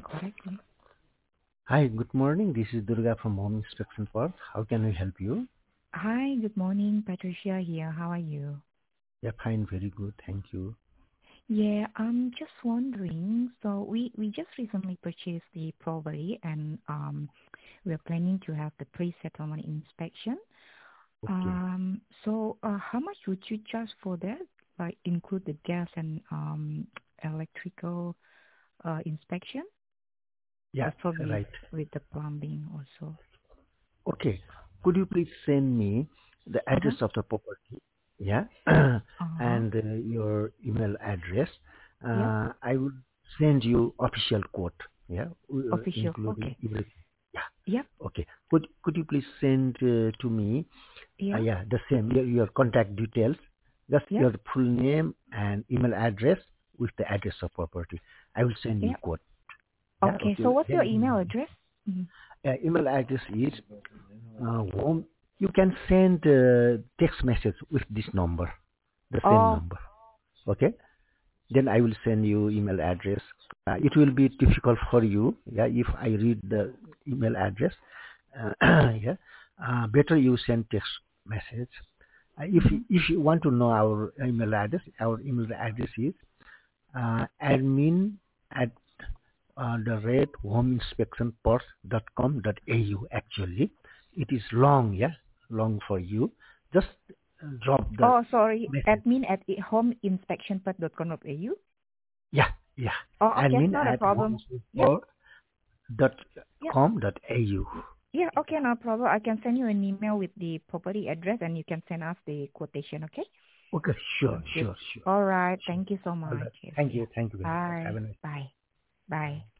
correctly. Hi, good morning. This is Durga from Home Inspection Park. How can we help you? Hi, good morning. Patricia here. How are you? Yeah, fine, very good. Thank you. Yeah, I'm just wondering. So we just recently purchased the property and we're planning to have the pre-settlement inspection. Okay. How much would you charge for that? Like include the gas and electrical inspection, Yeah, or probably right. with the plumbing also? Okay. Could you please send me the address Uh-huh. of the property? Yeah. Uh-huh. And your email address. Yep. I will send you official quote. Yeah. Official. Including Okay. everything. Yeah. Yep. Okay. Could you please send to me? Yeah. Yeah, the same. Your contact details. Just Yep. your full name and email address with the address of property. I will send you Yep. quote. Yeah, Okay. okay. So what's your email Then address? Mhm. email address is home. You can send text message with this number, the same Oh, number. Okay. Then I will send you email address. It will be difficult for you. Yeah, if I read the email address. Yeah. Better you send text message. mhm. If you want to know our email address is admin at the rate homeinspectionports.com.au. Actually, it is long, yeah, long for you. Just drop the Oh, sorry. message. Admin at homeinspectionpad.com.au. Yeah, yeah. Oh, okay. Admin Not a at problem. Yep. Yep. homeinspectionports.com.au. Yeah. Okay. No problem. I can send you an email with the property address and you can send us the quotation. Okay. Okay, sure, Sounds good. sure, sure, All right. sure. Thank you so All much. right. Yes. Thank Yeah. you. Thank you very much. Have Bye. a nice Bye. Bye.